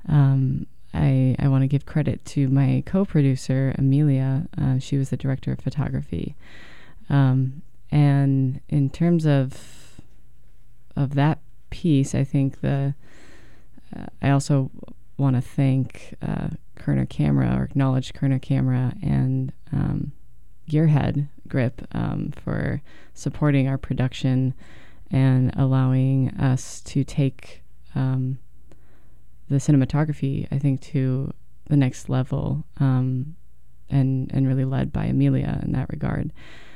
I want to give credit to my co-producer, Amelia. She was the director of photography. And in terms of that piece, I think I also want to thank Kerner Camera, or acknowledge Kerner Camera and Gearhead Grip for supporting our production and allowing us to take the cinematography, I think, to the next level, and really led by Amelia in that regard.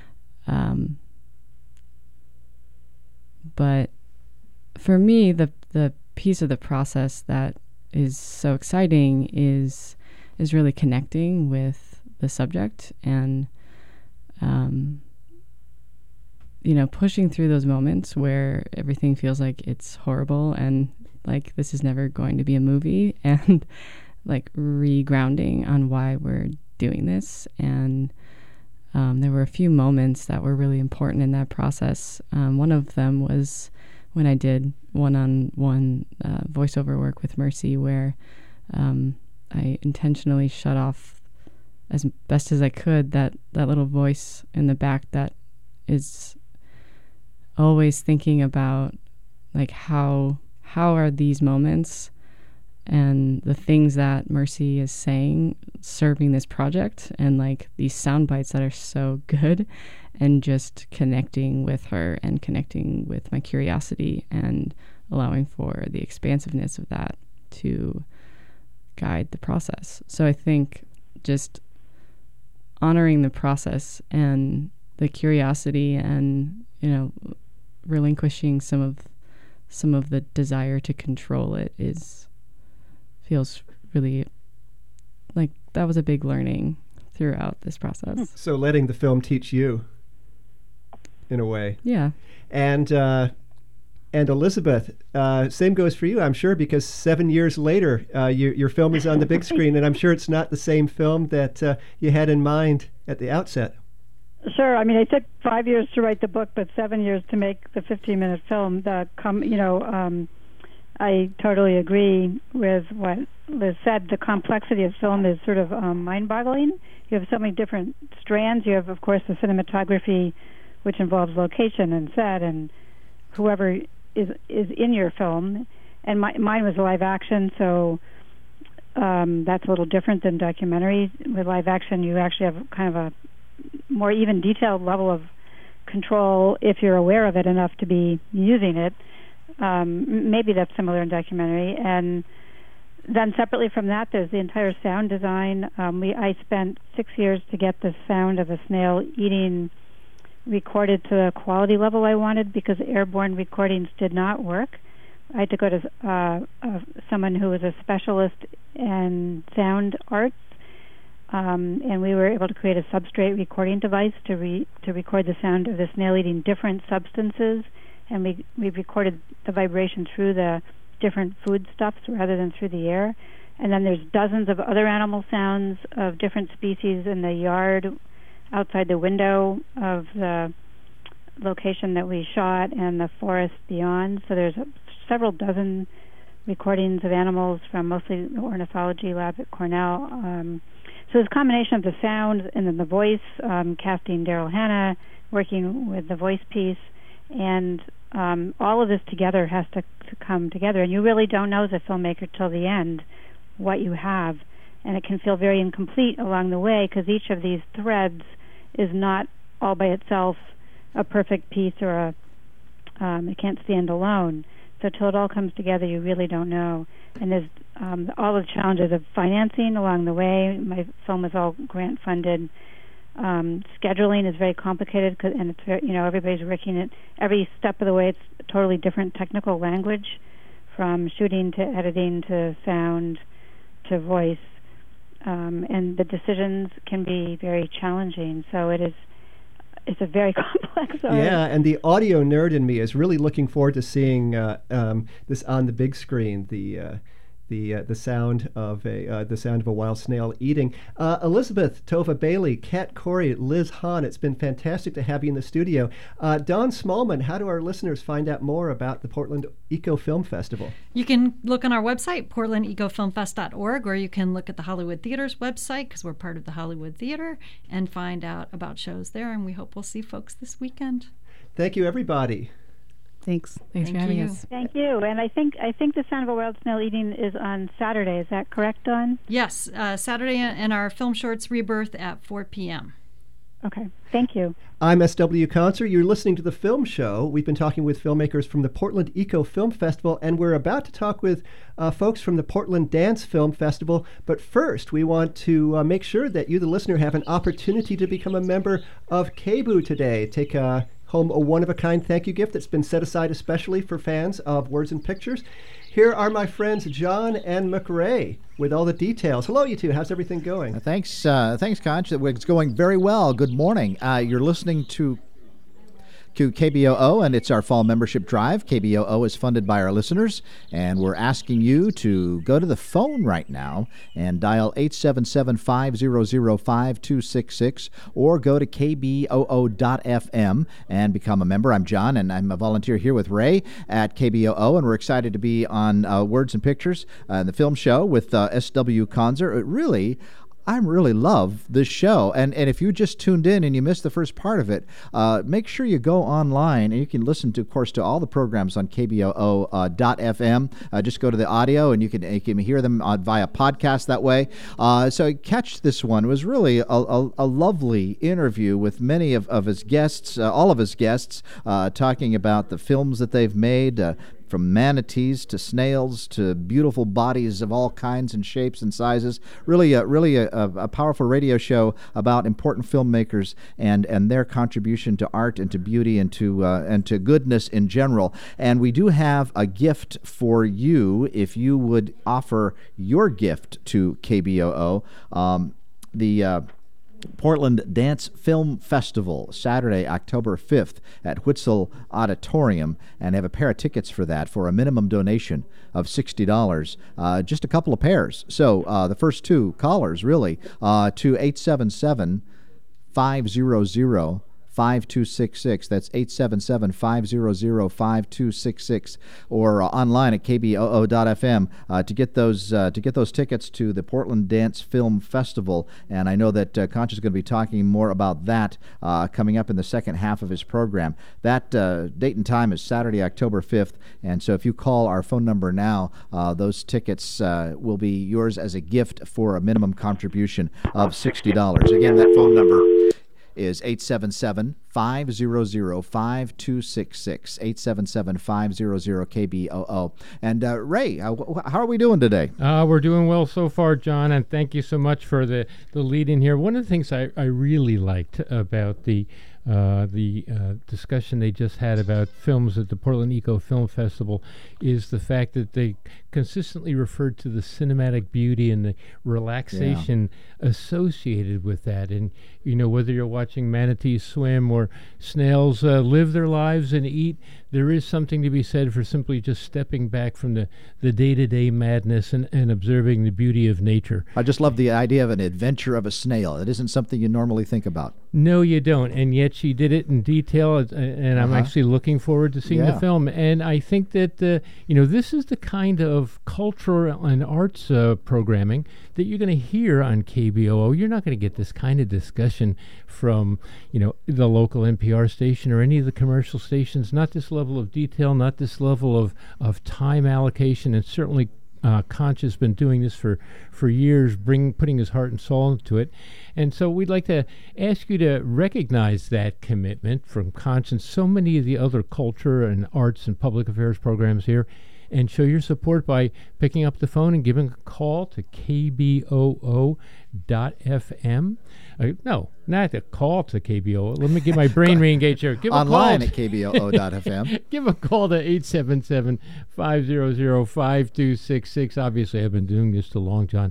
But for me, the piece of the process that is so exciting is really connecting with the subject and pushing through those moments where everything feels like it's horrible and like this is never going to be a movie, and like regrounding on why we're doing this. And there were a few moments that were really important in that process. One of them was when I did one-on-one voiceover work with Mercy, where I intentionally shut off as best as I could that little voice in the back that is always thinking about like how are these moments and the things that Mercy is saying serving this project, and like these sound bites that are so good, and just connecting with her and connecting with my curiosity and allowing for the expansiveness of that to guide the process. So I think just honoring the process and the curiosity and, relinquishing some of the desire to control it feels really like that was a big learning throughout this process. So letting the film teach you, in a way. Yeah. And Elizabeth, same goes for you, I'm sure, because 7 years later, your film is on the big screen, and I'm sure it's not the same film that you had in mind at the outset. Sure. I mean, it took 5 years to write the book, but 7 years to make the 15-minute film. I totally agree with what Liz said. The complexity of film is sort of mind-boggling. You have so many different strands. You have, of course, the cinematography, which involves location and set and whoever is in your film. And mine was live action, so that's a little different than documentary. With live action, you actually have kind of a more even detailed level of control if you're aware of it enough to be using it. Maybe that's similar in documentary. And then separately from that, there's the entire sound design. I spent 6 years to get the sound of a snail eating recorded to the quality level I wanted, because airborne recordings did not work. I had to go to someone who was a specialist in sound arts, and we were able to create a substrate recording device to record the sound of the snail eating different substances, and we recorded the vibration through the different foodstuffs rather than through the air. And then there's dozens of other animal sounds of different species in the yard outside the window of the location that we shot and the forest beyond. So there's several dozen recordings of animals from mostly the ornithology lab at Cornell. So it's a combination of the sound and then the voice, casting Daryl Hannah, working with the voice piece, and all of this together has to come together. And you really don't know as a filmmaker till the end what you have. And it can feel very incomplete along the way, because each of these threads is not all by itself a perfect piece, or it can't stand alone. So till it all comes together, you really don't know. And there's all the challenges of financing along the way. My film was all grant funded. Scheduling is very complicated, and it's very, everybody's working it every step of the way. It's a totally different technical language, from shooting to editing to sound to voice, and the decisions can be very challenging. So it's a very complex art. Yeah, and the audio nerd in me is really looking forward to seeing this on the big screen. the sound of a wild snail eating. Elizabeth Tova Bailey, Kat Corey, Liz Hahn, it's been fantastic to have you in the studio. Dawn Smallman, how do our listeners find out more about the Portland Eco Film Festival? You can look on our website, portlandecofilmfest.org, or you can look at the Hollywood Theater's website, because we're part of the Hollywood Theater, and find out about shows there, and we hope we'll see folks this weekend. Thank you, everybody. Thanks for Thank having you. us. Thank you. And I think the Sound of a Wild Snail Eating is on Saturday. Is that correct, Dawn? Yes, Saturday and our film shorts Rebirth at 4 p.m. Okay. Thank you. I'm S.W. Concert. You're listening to The Film Show. We've been talking with filmmakers from the Portland Eco Film Festival, and we're about to talk with folks from the Portland Dance Film Festival. But first, we want to make sure that you, the listener, have an opportunity to become a member of KBOO today. Take home a one-of-a-kind thank you gift that's been set aside especially for fans of Words and Pictures. Here are my friends John and McRae with all the details. Hello, you two. How's everything going? Thanks, Conch. It's going very well. Good morning. You're listening to KBOO, and it's our fall membership drive. KBOO is funded by our listeners, and we're asking you to go to the phone right now and dial 877-500-5266 or go to kboo.fm and become a member. I'm John, and I'm a volunteer here with Ray at KBOO, and we're excited to be on Words and Pictures, the film show with S.W. Conzer. I really love this show. And if you just tuned in and you missed the first part of it, make sure you go online and you can listen to, of course, to all the programs on KBOO.fm. Just go to the audio and you can hear them via podcast that way. So catch this one. It was really a lovely interview with many of his guests, all of his guests, talking about the films that they've made, from manatees to snails to beautiful bodies of all kinds and shapes and sizes. Really a powerful radio show about important filmmakers and their contribution to art and to beauty and to goodness in general. And we do have a gift for you if you would offer your gift to KBOO. The Portland Dance Film Festival, Saturday, October 5th at Whitzel Auditorium, and have a pair of tickets for that for a minimum donation of $60. Just a couple of pairs. So the first two callers, really, to 877-500-5266. That's 877-500-5266, or online at kboo.fm to get those tickets to the Portland Dance Film Festival. And I know that Conch is going to be talking more about that coming up in the second half of his program. That date and time is Saturday, October 5th. And so if you call our phone number now, those tickets will be yours as a gift for a minimum contribution of $60. Again, that phone number is 877-500-5266, 877-500-KBOO. And Ray, how are we doing today? We're doing well so far, John, and thank you so much for the lead in here. One of the things I really liked about the discussion they just had about films at the Portland Eco Film Festival is the fact that they consistently referred to the cinematic beauty and the relaxation associated with that. And, whether you're watching manatees swim or snails live their lives and eat, there is something to be said for simply just stepping back from the day-to-day madness and observing the beauty of nature. I just love the idea of an adventure of a snail. It isn't something you normally think about. No, you don't. And yet she did it in detail, and I'm actually looking forward to seeing the film. And I think that, this is the kind of cultural and arts programming that you're going to hear on KBOO. You're not going to get this kind of discussion from, the local NPR station or any of the commercial stations. Not this level of detail, not this level of time allocation, and certainly Conch has been doing this for years, putting his heart and soul into it. And so we'd like to ask you to recognize that commitment from Conch and so many of the other culture and arts and public affairs programs here, and show your support by picking up the phone and giving a call to kboo.fm. No, not a call to KBOO. Let me get my brain re-engaged here. Give online a at kboo.fm. Give a call to 877-500-5266. Obviously, I've been doing this too long, John.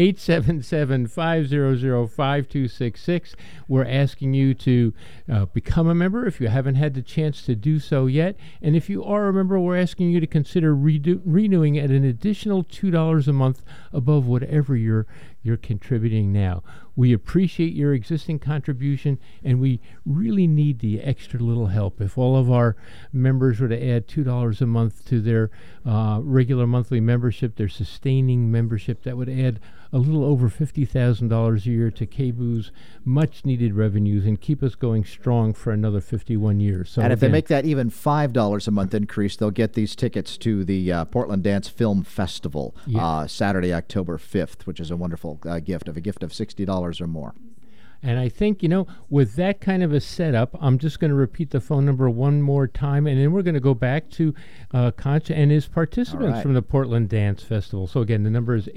877-500-5266. We're asking you to become a member if you haven't had the chance to do so yet. And if you are a member, we're asking you to consider renewing at an additional $2 a month above whatever you're contributing now. We appreciate your existing contribution, and we really need the extra little help. If all of our members were to add $2 a month to their regular monthly membership, their sustaining membership, that would add a little over $50,000 a year to KBOO's much-needed revenues and keep us going strong for another 51 years. So and if they make that even $5 a month increase, they'll get these tickets to the Portland Dance Film Festival Saturday, October 5th, which is a wonderful gift of $60 or more. And I think, with that kind of a setup, I'm just going to repeat the phone number one more time, and then we're going to go back to Concha and his participants from the Portland Dance Festival. So again, the number is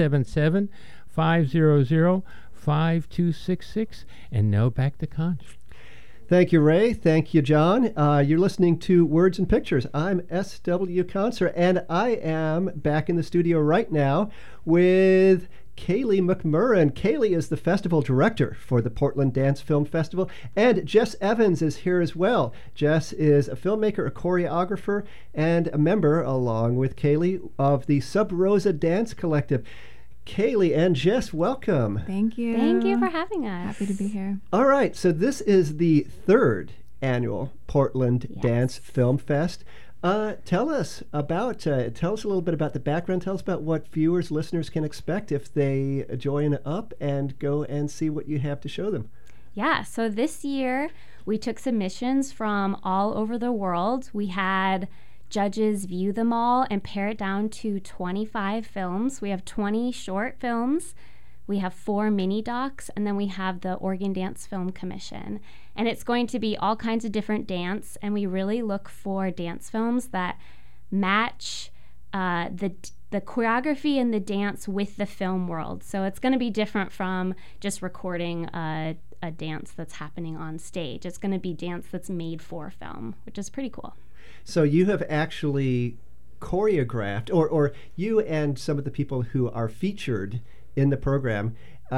877-500-5266. And now back to Concha. Thank you, Ray. Thank you, John. You're listening to Words and Pictures. I'm S.W. Conser, and I am back in the studio right now with Kaylee McMurran. Kaylee is the festival director for the Portland Dance Film Festival, and Jess Evans is here as well. Jess is a filmmaker, a choreographer, and a member, along with Kaylee, of the Sub Rosa Dance Collective. Kaylee and Jess, welcome. Thank you. Thank you for having us. Happy to be here. All right, so this is the third annual Portland Dance Film Fest. Tell us a little bit about the background. Tell us about what viewers, listeners can expect if they join up and go and see what you have to show them. Yeah, so this year we took submissions from all over the world. We had judges view them all and pare it down to 25 films. We have 20 short films. We have 4 mini docs, and then we have the Oregon Dance Film Commission. And it's going to be all kinds of different dance, and we really look for dance films that match the choreography and the dance with the film world. So it's going to be different from just recording a dance that's happening on stage. It's going to be dance that's made for film, which is pretty cool. So you have actually choreographed, or you and some of the people who are featured in the program,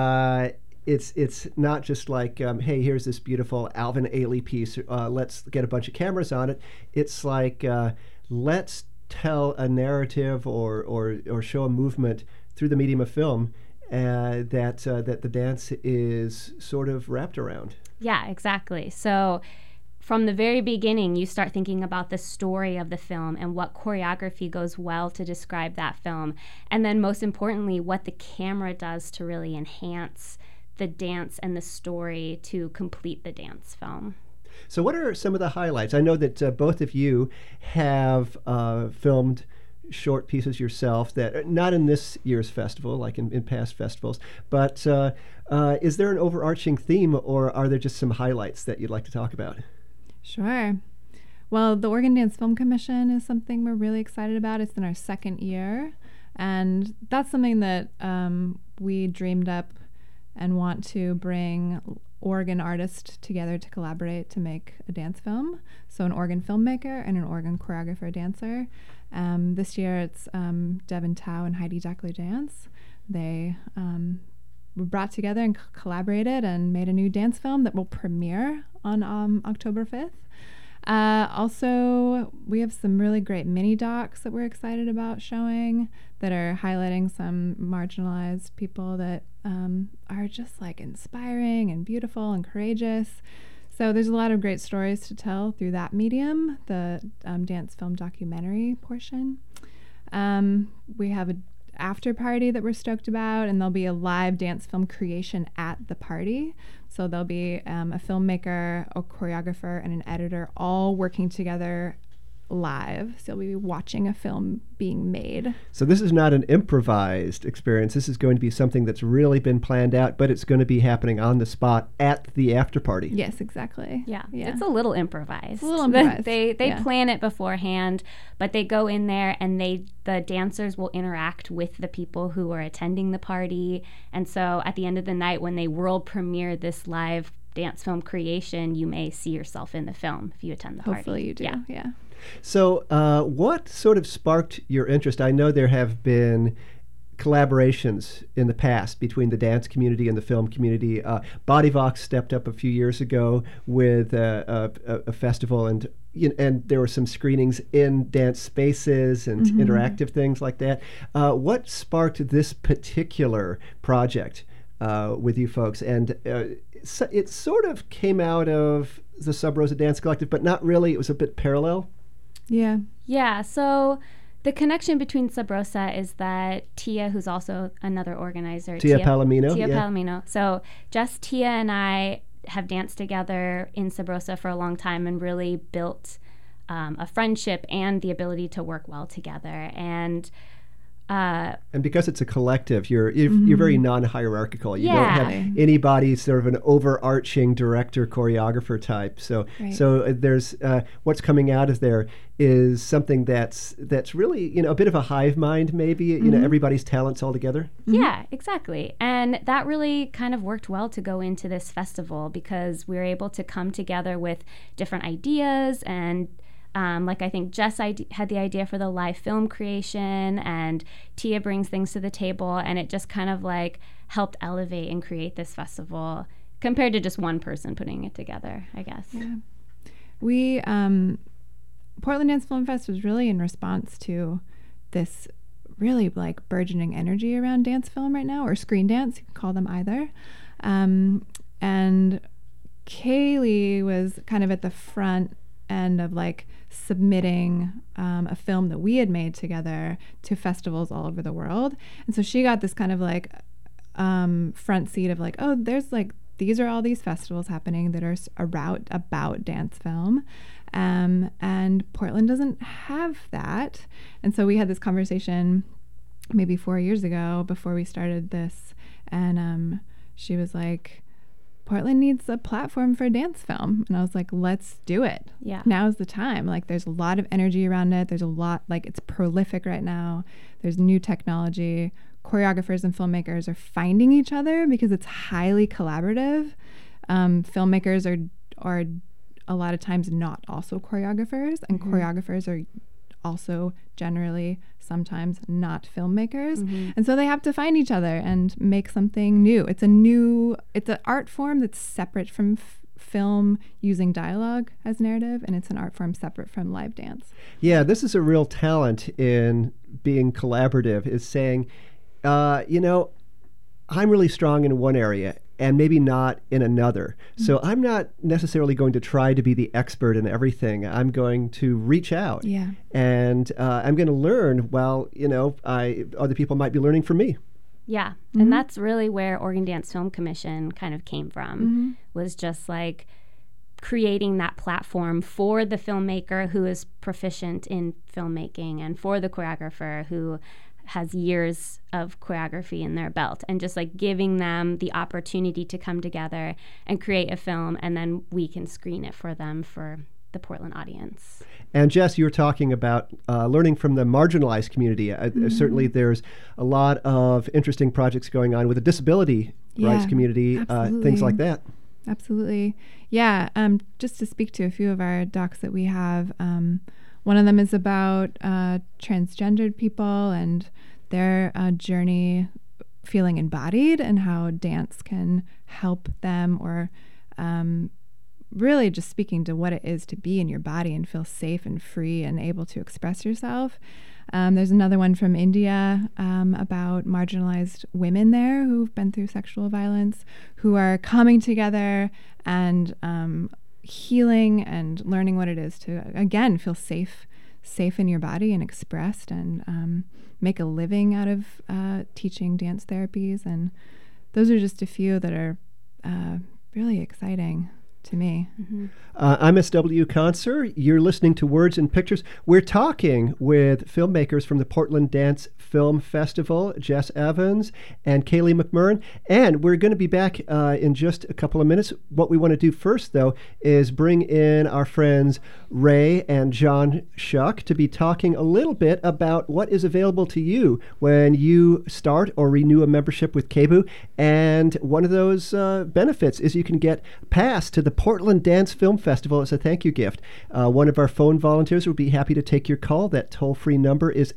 it's not just like, hey, here's this beautiful Alvin Ailey piece, let's get a bunch of cameras on it. It's like, let's tell a narrative or show a movement through the medium of film that the dance is sort of wrapped around. Yeah, exactly. So from the very beginning, you start thinking about the story of the film and what choreography goes well to describe that film. And then most importantly, what the camera does to really enhance the dance and the story to complete the dance film. So what are some of the highlights? I know that both of you have filmed short pieces yourself that not in this year's festival, like in past festivals, but is there an overarching theme, or are there just some highlights that you'd like to talk about? Sure. Well, the Oregon Dance Film Commission is something we're really excited about. It's in our second year, and that's something that we dreamed up and want to bring Oregon artists together to collaborate to make a dance film. So an Oregon filmmaker and an Oregon choreographer dancer. This year it's Devin Tao and Heidi Deckler Dance. They were brought together and collaborated and made a new dance film that will premiere on October 5th. Also, we have some really great mini docs that we're excited about showing that are highlighting some marginalized people that are just like inspiring and beautiful and courageous. So there's a lot of great stories to tell through that medium, the dance film documentary portion. We have an after party that we're stoked about, and there'll be a live dance film creation at the party. So there'll be a filmmaker, a choreographer, and an editor all working together live. So you'll be watching a film being made. So this is not an improvised experience. This is going to be something that's really been planned out, but it's going to be happening on the spot at the after party. Yes, exactly. Yeah. It's a little improvised. It's a little improvised. They plan it beforehand, but they go in there and the dancers will interact with the people who are attending the party. And so at the end of the night, when they world premiere this live dance film creation, you may see yourself in the film if you attend the party. Hopefully you do. Yeah. So what sort of sparked your interest? I know there have been collaborations in the past between the dance community and the film community. Bodyvox stepped up a few years ago with a festival, and there were some screenings in dance spaces and interactive things like that. What sparked this particular project with you folks? And it sort of came out of the Sub Rosa Dance Collective, but not really. It was a bit parallel. Yeah, so the connection between Sub Rosa is that Tia, who's also another organizer. Tia Palomino. Palomino. So just Tia and I have danced together in Sub Rosa for a long time and really built a friendship and the ability to work well together. And because it's a collective, you're very non-hierarchical. You don't have anybody sort of an overarching director, choreographer type. So there's what's coming out of there is something that's really a bit of a hive mind, maybe. Everybody's talents all together. Yeah, exactly. And that really kind of worked well to go into this festival because we were able to come together with different ideas and. I think Jess had the idea for the live film creation, and Tia brings things to the table, and it just kind of helped elevate and create this festival compared to just one person putting it together, I guess. Yeah. We, Portland Dance Film Fest was really in response to this really burgeoning energy around dance film right now, or screen dance, you can call them either. And Kaylee was kind of at the front end of submitting a film that we had made together to festivals all over the world. And so she got this kind of front seat of these are all these festivals happening that are about dance film. And Portland doesn't have that. And so we had this conversation maybe 4 years ago before we started this. And she was like, Portland needs a platform for dance film. And I was like, let's do it. Yeah. Now's the time. There's a lot of energy around it. There's a lot, it's prolific right now. There's new technology. Choreographers and filmmakers are finding each other because it's highly collaborative. Filmmakers are a lot of times not also choreographers, and choreographers are also generally sometimes not filmmakers. And so they have to find each other and make something new. It's an art form that's separate from film using dialogue as narrative, and it's an art form separate from live dance. Yeah, this is a real talent in being collaborative, is saying, I'm really strong in one area and maybe not in another. So I'm not necessarily going to try to be the expert in everything. I'm going to reach out. Yeah. And I'm going to learn while, other people might be learning from me. Yeah. And that's really where Oregon Dance Film Commission kind of came from, was just creating that platform for the filmmaker who is proficient in filmmaking and for the choreographer who has years of choreography in their belt, and just giving them the opportunity to come together and create a film, and then we can screen it for them for the Portland audience. And Jess, you were talking about learning from the marginalized community. Certainly there's a lot of interesting projects going on with the disability rights community, things like that. Absolutely. Yeah. Just to speak to a few of our docs that we have, one of them is about transgendered people and their journey feeling embodied, and how dance can help them, or really just speaking to what it is to be in your body and feel safe and free and able to express yourself. There's another one from India about marginalized women there who've been through sexual violence, who are coming together and healing and learning what it is to, again, feel safe in your body and expressed, and make a living out of teaching dance therapies. And those are just a few that are really exciting to me. I'm S.W. Conser. You're listening to Words and Pictures. We're talking with filmmakers from the Portland Dance Film Festival, Jess Evans and Kaylee McMurran. And we're going to be back in just a couple of minutes. What we want to do first, though, is bring in our friends Ray and John Shuck to be talking a little bit about what is available to you when you start or renew a membership with KBOO. And one of those benefits is you can get pass to the Portland Dance Film Festival as a thank you gift. One of our phone volunteers will be happy to take your call. That toll-free number is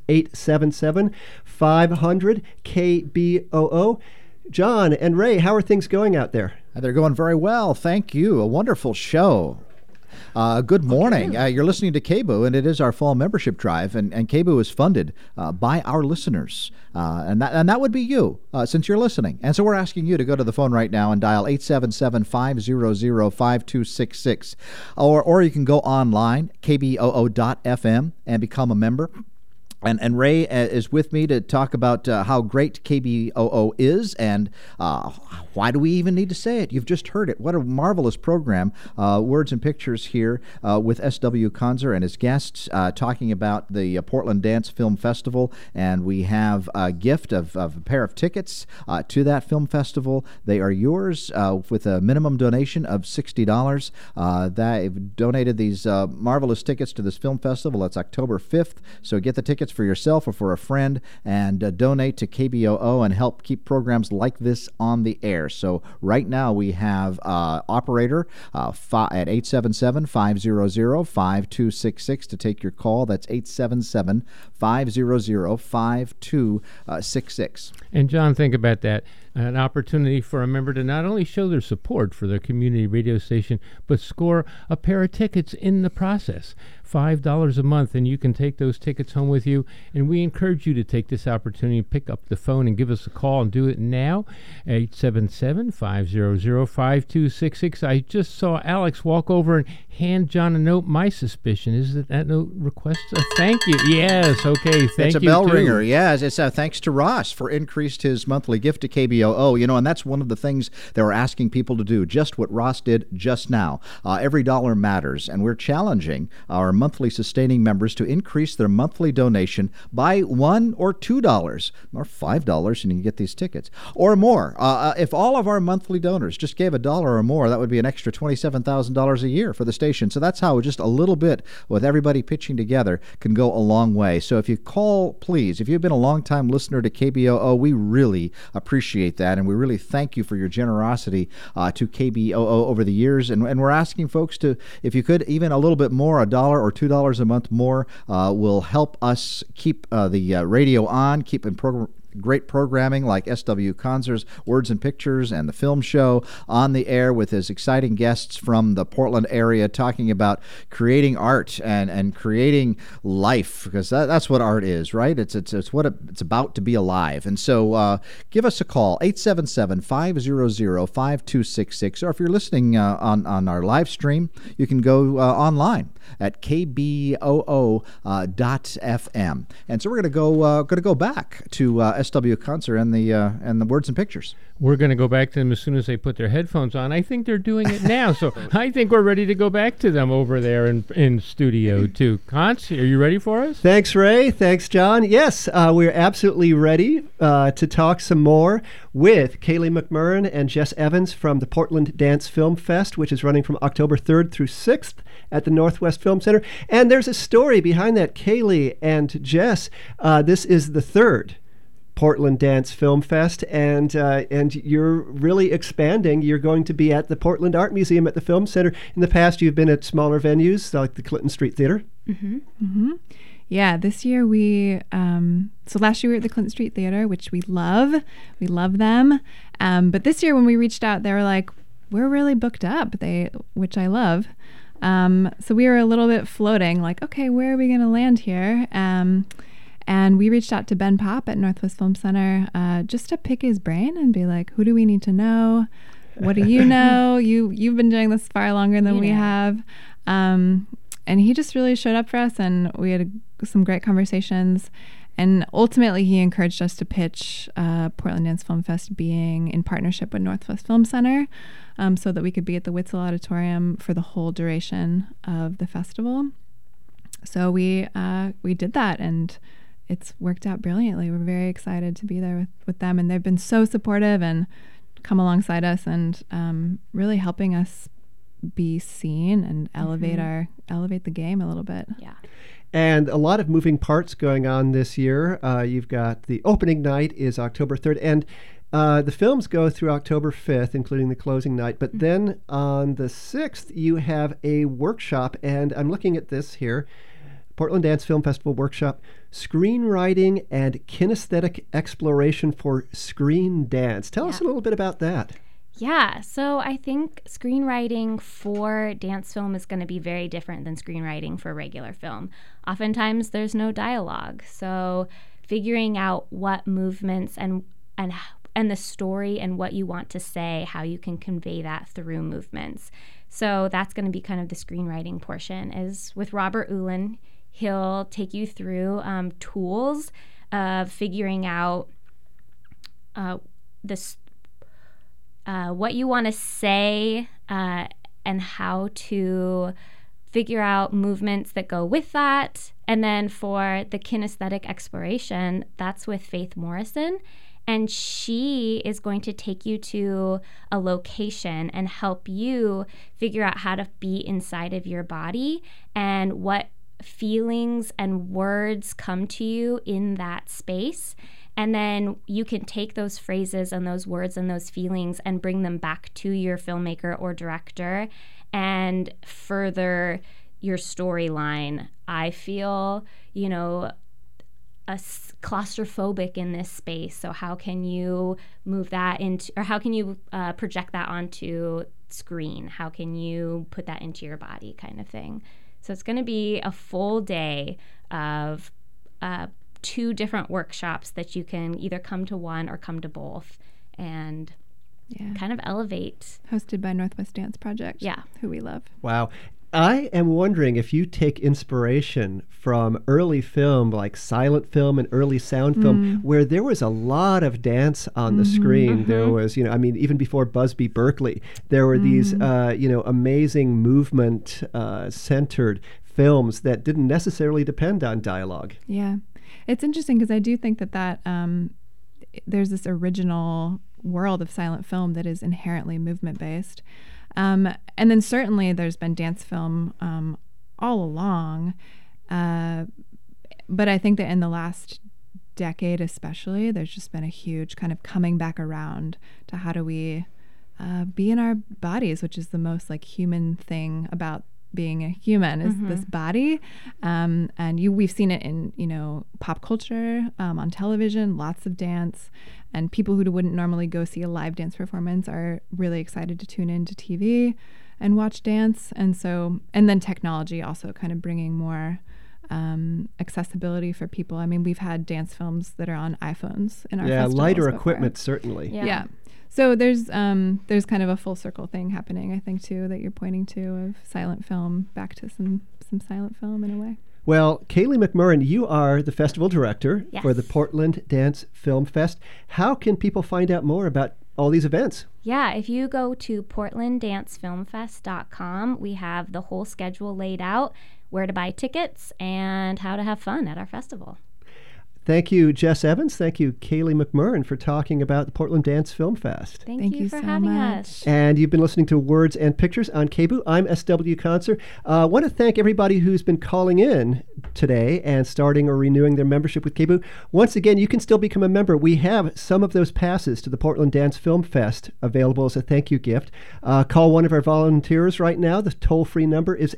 877-500-KBOO. John and Ray, how are things going out there? They're going very well. Thank you. A wonderful show. Good morning. You're listening to KBOO, and it is our fall membership drive, and KBOO is funded by our listeners, and that would be you, since you're listening. And so we're asking you to go to the phone right now and dial 877-500-5266, or you can go online, kboo.fm, and become a member. And Ray is with me to talk about how great KBOO is and why do we even need to say it? You've just heard it. What a marvelous program. Words and Pictures here with S.W. Conser and his guests talking about the Portland Dance Film Festival. And we have a gift of a pair of tickets to that film festival. They are yours with a minimum donation of $60. They've donated these marvelous tickets to this film festival. It's October 5th. So get the tickets for yourself or for a friend and donate to KBOO and help keep programs like this on the air. So right now we have operator at 877-500-5266 to take your call. That's 877-500-5266. And John, think about that. An opportunity for a member to not only show their support for their community radio station, but score a pair of tickets in the process. $5 a month, and you can take those tickets home with you. And we encourage you to take this opportunity, pick up the phone and give us a call, and do it now. 877-500-5266. I just saw Alex walk over and hand John a note. My suspicion is that note requests a thank you. Yes, okay, thank you. It's a bell ringer. Yes, it's thanks to Ross for increased his monthly gift to KBOO. And that's one of the things that we're asking people to do, just what Ross did just now. Every dollar matters, and we're challenging our monthly sustaining members to increase their monthly donation by $1 or $2 or $5, and you can get these tickets, or more. If all of our monthly donors just gave $1 or more, that would be an extra $27,000 a year for the station. So that's how just a little bit with everybody pitching together can go a long way. So if you call, please, if you've been a long-time listener to KBOO, we really appreciate that, and we really thank you for your generosity to KBOO over the years. And we're asking folks to, if you could, even a little bit more, $1 or $2 a month more will help us keep the radio on, keep great programming like S.W. Conser's Words and Pictures and the film show on the air with his exciting guests from the Portland area talking about creating art and creating life, because that's what art is, right? It's what it's about to be alive. And so give us a call, 877-500-5266, or if you're listening on our live stream, you can go online at kboo.fm. And so we're going to go back to S.W. Conser and the Words and Pictures. We're going to go back to them as soon as they put their headphones on. I think they're doing it now, so I think we're ready to go back to them over there in Studio 2. Cons, are you ready for us? Thanks, Ray. Thanks, John. Yes, we're absolutely ready to talk some more with Kaylee McMurran and Jess Evans from the Portland Dance Film Fest, which is running from October 3rd through 6th at the Northwest Film Center. And there's a story behind that, Kaylee and Jess. This is the third Portland Dance Film Fest, and you're really expanding. You're going to be at the Portland Art Museum at the Film Center. In the past, you've been at smaller venues like the Clinton Street Theater. Mm-hmm. Mm-hmm. Yeah, this year so last year we were at the Clinton Street Theater, which we love. We love them. But this year when we reached out, they were like, we're really booked up, which I love. So we were a little bit floating, like, okay, where are we going to land here? And we reached out to Ben Popp at Northwest Film Center just to pick his brain and be like, who do we need to know? What do you know? You've been doing this far longer than we have. And he just really showed up for us, and we had some great conversations. And ultimately, he encouraged us to pitch Portland Dance Film Fest being in partnership with Northwest Film Center, so that we could be at the Witzel Auditorium for the whole duration of the festival. So we did that, and it's worked out brilliantly. We're very excited to be there with them, and they've been so supportive and come alongside us and really helping us be seen and elevate the game a little bit. Yeah. And a lot of moving parts going on this year. You've got the opening night is October 3rd, and the films go through October 5th, including the closing night. But then on the 6th, you have a workshop, and I'm looking at this here, Portland Dance Film Festival Workshop, Screenwriting and Kinesthetic Exploration for Screen Dance. Tell us a little bit about that. Yeah, so I think screenwriting for dance film is going to be very different than screenwriting for regular film. Oftentimes there's no dialogue, so figuring out what movements and the story and what you want to say, how you can convey that through movements. So that's going to be kind of the screenwriting portion. Is with Robert Uhlin, he'll take you through tools of figuring out what you want to say and how to figure out movements that go with that. And then for the kinesthetic exploration, that's with Faith Morrison. And she is going to take you to a location and help you figure out how to be inside of your body and what feelings and words come to you in that space. And then you can take those phrases and those words and those feelings and bring them back to your filmmaker or director and further your storyline. I feel, claustrophobic in this space. So how can you move that into, or how can you project that onto screen? How can you put that into your body, kind of thing? So it's going to be a full day of 2 different workshops that you can either come to one or come to both and kind of elevate. Hosted by Northwest Dance Project, who we love. Wow. I am wondering if you take inspiration from early film, like silent film and early sound film, where there was a lot of dance on the screen. There was, even before Busby Berkeley, there were these, amazing movement-centered films that didn't necessarily depend on dialogue. Yeah. It's interesting because I do think that there's this original world of silent film that is inherently movement-based. And then certainly there's been dance film all along. But I think that in the last decade especially, there's just been a huge kind of coming back around to how do we be in our bodies, which is the most like human thing about being a human is this body. And we've seen it in, pop culture, on television, lots of dance. And people who wouldn't normally go see a live dance performance are really excited to tune into TV and watch dance. And then technology also kind of bringing more accessibility for people. I mean, we've had dance films that are on iPhones in our festivals lighter before. equipment, certainly. Yeah. So there's kind of a full circle thing happening, I think, too, that you're pointing to of silent film back to some silent film in a way. Well, Kaylee McMurran, you are the festival director for the Portland Dance Film Fest. How can people find out more about all these events? Yeah, if you go to portlanddancefilmfest.com, we have the whole schedule laid out, where to buy tickets, and how to have fun at our festival. Thank you, Jess Evans. Thank you, Kaylee McMurran, for talking about the Portland Dance Film Fest. Thank you for so having much. us. And you've been listening to Words and Pictures on KBOO. I'm SW Concert. I want to thank everybody who's been calling in today and starting or renewing their membership with KBOO. Once again, you can still become a member. We have some of those passes to the Portland Dance Film Fest available as a thank you gift. Call one of our volunteers right now. The toll-free number is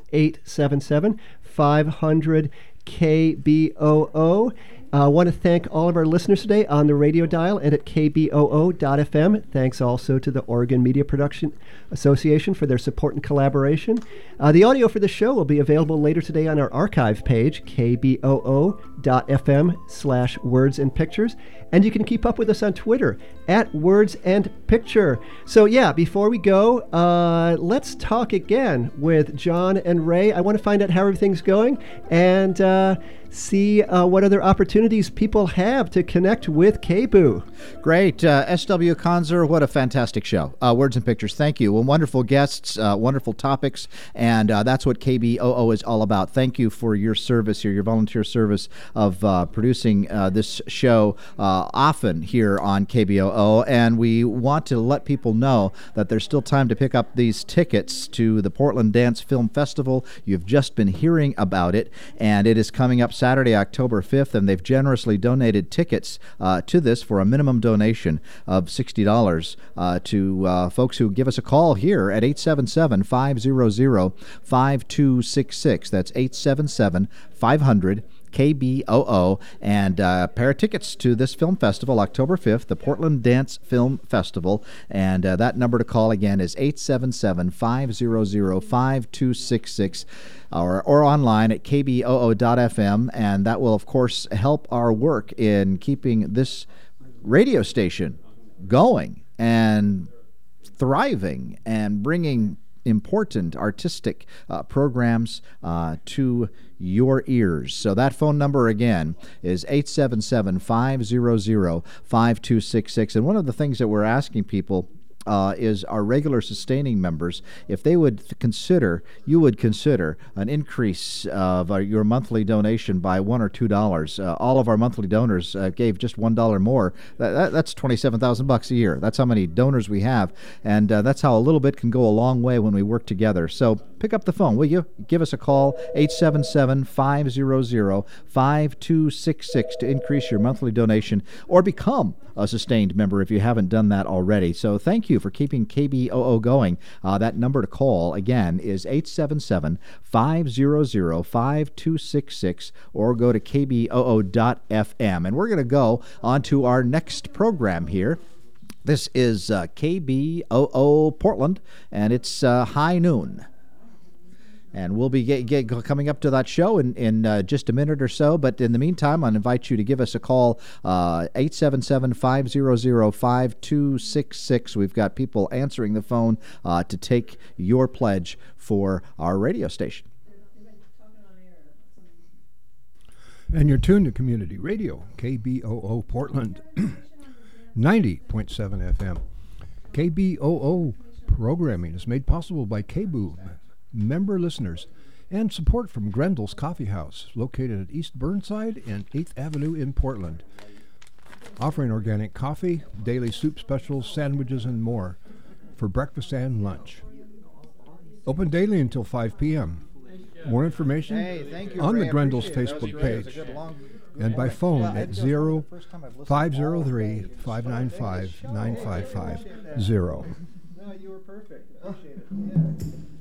877-500-KBOO. I want to thank all of our listeners today on the radio dial and at kboo.fm. Thanks also to the Oregon Media Production Association for their support and collaboration. The audio for the show will be available later today on our archive page, kboo.fm/words and pictures. And you can keep up with us on Twitter at Words and Picture. So before we go, let's talk again with John and Ray. I want to find out how everything's going and see what other opportunities people have to connect with KBOO. Great. S.W. Conzer, what a fantastic show. Words and Pictures, thank you. Well, wonderful guests, wonderful topics, and that's what KBOO is all about. Thank you for your service here, your volunteer service of producing this show often here on KBOO, and we want to let people know that there's still time to pick up these tickets to the Portland Dance Film Festival. You've just been hearing about it, and it is coming up Saturday, October 5th, and they've generously donated tickets to this for a minimum donation of $60 to folks who give us a call here at 877-500-5266. That's 877-500 KBOO, and a pair of tickets to this film festival, October 5th, the Portland Dance Film Festival. And that number to call again is 877-500-5266, or online at kboo.fm. And that will, of course, help our work in keeping this radio station going and thriving and bringing important artistic programs to your ears. So that phone number again is 877-500-5266. And one of the things that we're asking people is our regular sustaining members, if they would consider, you would consider an increase of your monthly donation by $1 or $2. All of our monthly donors gave just $1 more. That's $27,000 a year. That's how many donors we have, and that's how a little bit can go a long way when we work together. So pick up the phone, will you? Give us a call, 877-500-5266 to increase your monthly donation, or become a sustained member if you haven't done that already. So thank you for keeping KBOO going. That number to call, again, is 877-500-5266, or go to kboo.fm. And we're going to go on to our next program here. This is KBOO Portland, and it's High Noon. And we'll be coming up to that show in just a minute or so. But in the meantime, I invite you to give us a call, 877-500-5266. We've got people answering the phone to take your pledge for our radio station. And you're tuned to Community Radio, KBOO Portland, 90.7 FM. KBOO programming is made possible by KBOO member listeners and support from Grendel's Coffee House, located at East Burnside and 8th Avenue in Portland, offering organic coffee, daily soup specials, sandwiches, and more for breakfast and lunch. Open daily until 5 p.m. More information on the Grendel's Facebook page and by phone at 503-595-9550. No, you were perfect. Appreciate it. Yeah.